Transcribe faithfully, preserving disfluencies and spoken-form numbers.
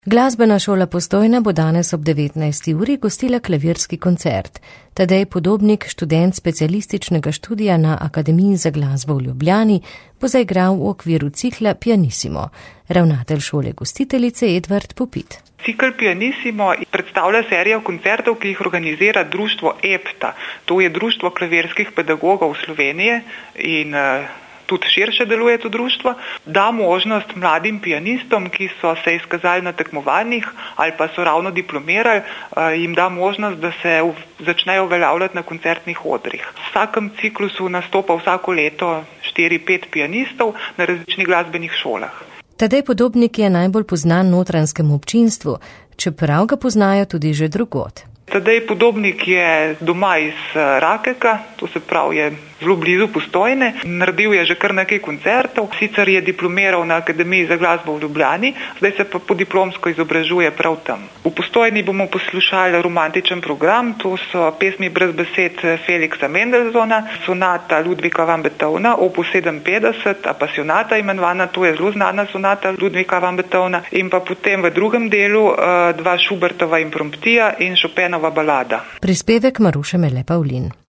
Glasbena šola Postojna bo danes ob devetnajsti uri gostila klavirski koncert. Tadej Podobnik, študent specialističnega študija na Akademiji za glasbo v Ljubljani, bo zaigral v okviru cikla Pianissimo. Ravnatelj šole gostiteljice Edvard Popit. Cikl Pianissimo predstavlja serijo koncertov, ki jih organizira društvo E P T A. To je Društvo klavirskih pedagogov Slovenije in tudi širše deluje to društvo, da možnost mladim pianistom, ki so se izkazali na tekmovanjih ali pa so ravno diplomirali, jim da možnost, da se začnejo uveljavljati na koncertnih odrih. V vsakem ciklusu nastopa vsako leto štiri pet pianistov na različnih glasbenih šolah. Tadej Podobnik je najbolj poznan notranjskemu občinstvu, čeprav ga poznajo tudi že drugod. Tadej Podobnik je doma iz Rakeka, to se pravi je zelo blizu Postojne. Naredil je že kar nekaj koncertov, sicer je diplomiral na Akademiji za glasbo v Ljubljani, zdaj se pa podiplomsko izobražuje prav tam. V Postojni bomo poslušali romantičen program, to so pesmi brez besed Felixa Mendelssohna, sonata Ludvika van Beethovna, opus sedeminpetdeset, Apasionata imenovana, to je zelo znana sonata Ludvika van Beethovna, in pa potem v drugem delu dva Schubertova impromptija in Chopinova balada. Prispevek Maruše Mele Pavlin.